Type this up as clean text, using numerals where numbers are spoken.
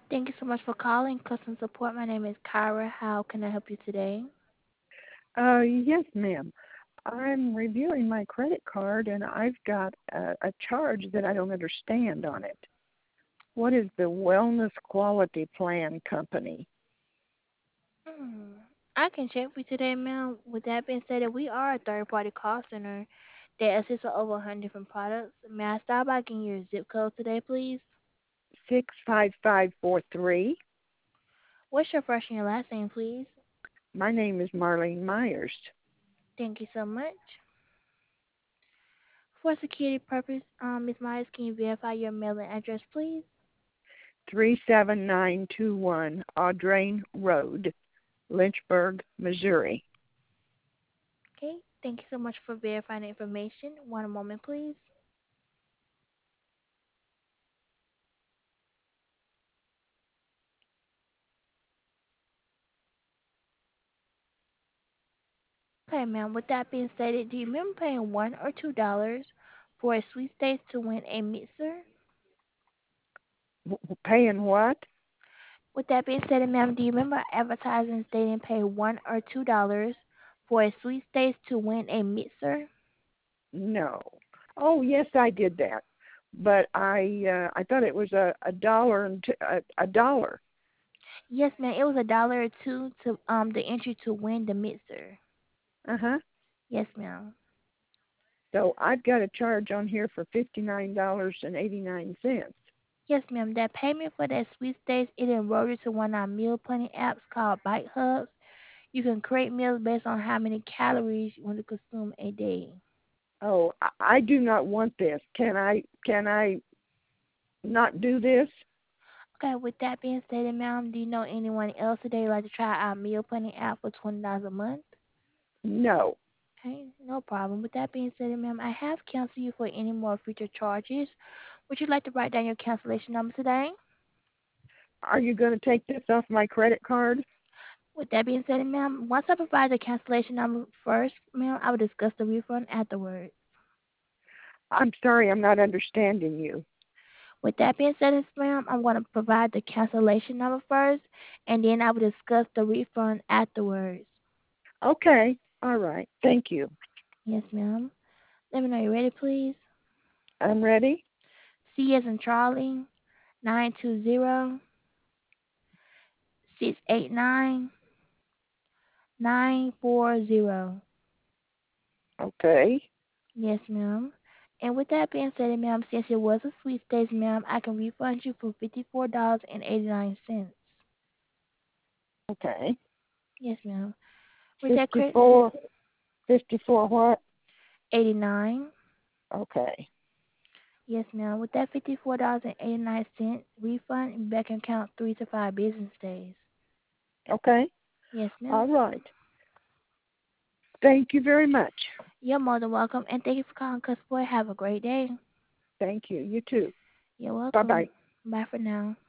Thank you so much for calling customer support. My name is Kyra. How can I help you today? Yes, ma'am. I'm reviewing my credit card and I've got a charge that I don't understand on it. What is the Wellness Quality Plan Company? Hmm. I can check for you today, ma'am. With that being said, we are a third-party call center that assists with over 100 different products. May I start by getting your zip code today, please? 65543. What's your first and your last name, please? My name is Marlene Myers. Thank you so much. For security purpose, Ms. Myers, can you verify your mailing address, please? 37921 Audrain Road, Lynchburg, Missouri. Okay. Thank you so much for verifying the information. One moment, please. Okay, ma'am. With that being stated, do you remember paying $1 or $2 for a sweepstakes to win a mixer? Paying what? With that being stated, ma'am, do you remember advertising stating pay $1 or $2 for a sweepstakes to win a mixer? No. Oh, yes, I did that. But I thought it was a dollar and a dollar. Yes, ma'am. It was $1 or $2 to the entry to win the mixer. Uh-huh. Yes, ma'am. So I've got a charge on here for $59.89. Yes, ma'am. That payment for that sweepstakes it enrolled you to one of our meal planning apps called Bite Hubs. You can create meals based on how many calories you want to consume a day. Oh, I do not want this. Can I not do this? Okay, with that being stated, ma'am, do you know anyone else today who'd like to try our meal planning app for $20 a month? No. Okay, no problem. With that being said, ma'am, I have canceled you for any more future charges. Would you like to write down your cancellation number today? Are you going to take this off my credit card? With that being said, ma'am, once I provide the cancellation number first, ma'am, I will discuss the refund afterwards. I'm sorry, I'm not understanding you. With that being said, ma'am, I'm going to provide the cancellation number first, and then I will discuss the refund afterwards. Okay. All right. Thank you. Yes, ma'am. Let me know you're ready, please. I'm ready. C as in Charlie, 920-689-940. Okay. Yes, ma'am. And with that being said, ma'am, since it was a sweepstakes, ma'am, I can refund you for $54.89. Okay. Yes, ma'am. With that credit, 54. 54 what? 89. Okay. Yes, ma'am. With that $54.89 refund, back in count 3 to 5 business days. Okay. Yes, ma'am. All right. Thank you very much. You're more than welcome, and thank you for calling Cuss Boy. Have a great day. Thank you. You too. You're Bye-bye. welcome. Bye for now.